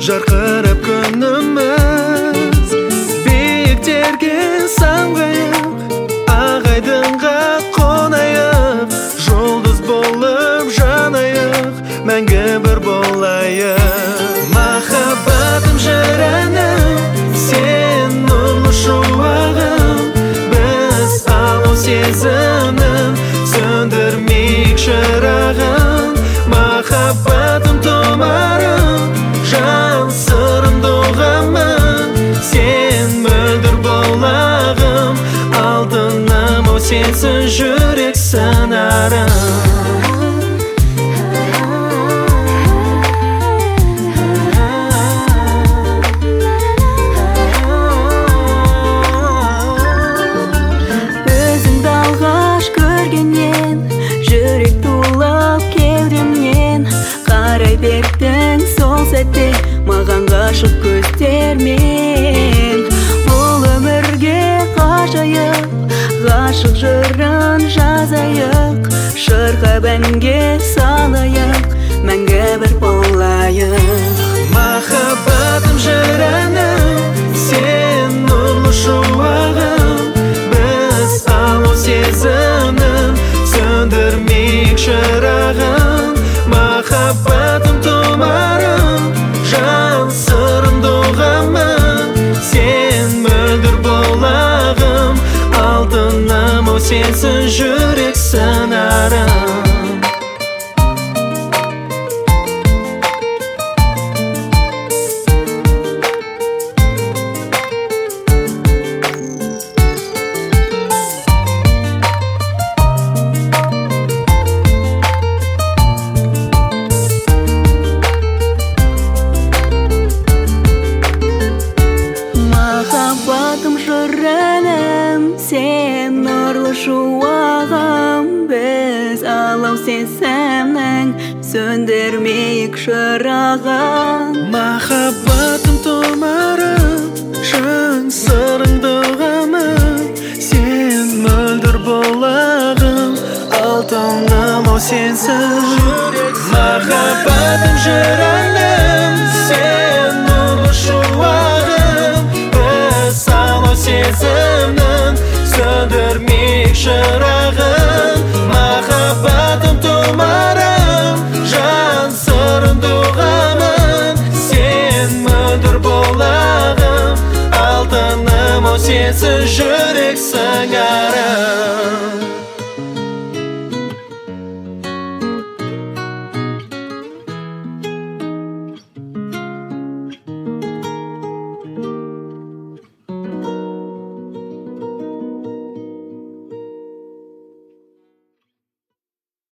жарқырап күніміз, биіктерге самғайық, ағайдыңға қонайық, жұлдыз болып жанайық, мәңгі бір болайық. Махаббатым жырәнім, сен нұрлы шуағым, біз алау сезімнің сөндірмейік шырағын. Махаббатым тұмарым, жан сырым доғамын, сен мөлдір болағым, алтыным ау сенсіз жүрек сыңарым. Жүрек тулап кеудемнен, қарай бердің сол сәтте маған ғашық көздермен. Бұл өмірге ғажайып, ғашық жырын жазайық, шырқап әнге салайық, мәңгі бір болайық. Махаббатым жырәнім, сен нұрлы шуағым, біз алау сезімнің сөндірмейік шырағын. Махаббатым тұмарым, жан сырым доғамын, сен мөлдір болағым, алтыным ау сенсіз жүрек сыңарым. Махаббатым жырәнім, сен нұрлы шуағым, біз алау сезімнің сөндірмейік шырағын. Махаббатым тұмарым, жан сырың доғамын, сен мөлдір болағым, алтыным ау сенсіз. Махаббатым жырәнім, сен нұрлы шуағым, біз алау сезімнің сөндірмейік шырағын. Махаббатым тұмарым, жан сырым доғамын, сен мөлдір болағым, алтыным ау сенсіз жүрек сыңарым.